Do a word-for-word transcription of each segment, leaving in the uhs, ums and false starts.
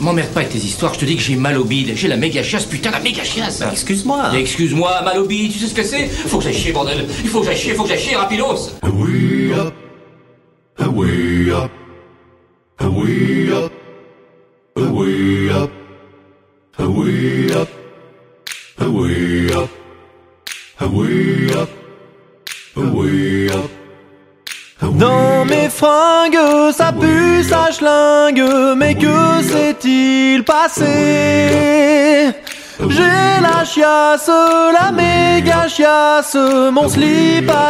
M'emmerde pas avec tes histoires, je te dis que j'ai mal au bide. J'ai la méga chiasse, putain, la méga chiasse. Bah, excuse-moi. Excuse-moi, mal au bide, tu sais ce que c'est? Faut que j'aille chier, bordel. Il faut que j'aille chier, faut que j'aille chier, rapidos. Way up, way up, way up, way up, way up, way up, way up, way up. Dans mes fringues, ça pue, ça schlingue, mais que s'est-il passé? J'ai la chiasse, la méga chiasse, mon slip a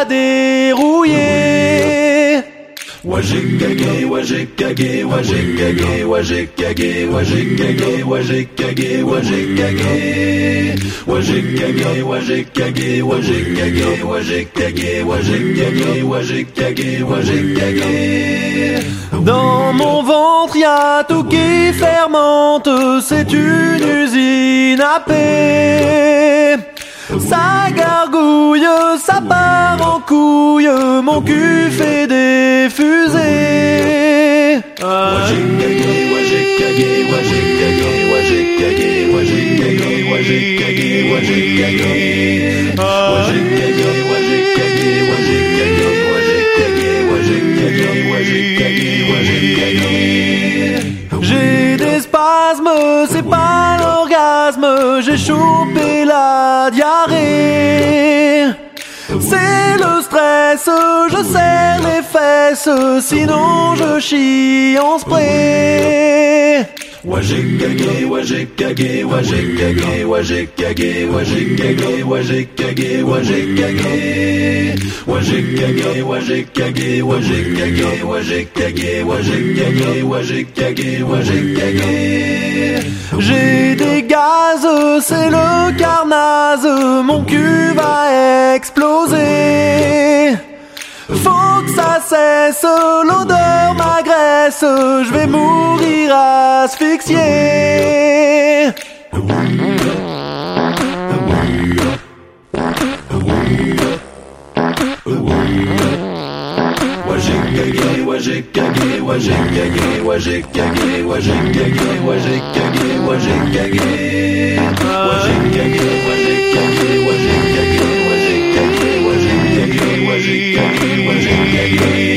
dérouillé. Ouais j'ai cagué, ouais j'ai cagué, ouais j'ai cagué, ouais j'ai cagué, ouais j'ai cagué, ouais j'ai cagué, ouais j'ai cagué, ouais j'ai cagué, ouais j'ai cagué, ouais j'ai cagué, ouais j'ai cagué, ouais j'ai cagué, ouais j'ai cagué, ouais j'ai cagué. Dans mon ventre y'a tout qui fermente, c'est une usine à paix. Ça gargouille, ça part en couille, mon cul fait des fusées. Ouais j'ai cagué, ouais j'ai cagué, ouais j'ai cagué, ouais j'ai cagué, ouais j'ai cagué, ouais j'ai cagué, ouais j'ai cagué, ouais j'ai cagué, ouais j'ai cagué, ouais j'ai cagué, ouais j'ai cagué, ouais j'ai cagué, ouais j'ai cagué, ouais j'ai cagué. J'ai des spasmes, c'est pas l'orgasme, j'ai chopé la diarrhée. C'est le stress, je serre les fesses, sinon je chie en spray. Ouais j'ai cagué, ouais j'ai cagué, ouais j'ai cagué, ouais j'ai cagué, ouais j'ai cagué, ouais j'ai cagué, ouais j'ai cagué, ouais j'ai cagué, ouais j'ai cagué, ouais j'ai cagué, ouais j'ai cagué, ouais j'ai cagué, ouais j'ai cagué, ouais j'ai cagué. J'ai des gaz, c'est le carnage, mon cul va exploser. Faut que ça cesse, l'odeur m'agresse, je vais mourir asphyxié. Ouais j'ai cagué, ouais j'ai cagué, ouais j'ai cagué, ouais j'ai cagué, ouais j'ai cagué, ouais j'ai cagué, ouais j'ai cagué, ouais j'ai cagué, ouais j'ai cagué, ouais j'ai cagué, ouais j'ai cagué, ouais j'ai cagué, ouais j'ai cagué, ouais j'ai cagué.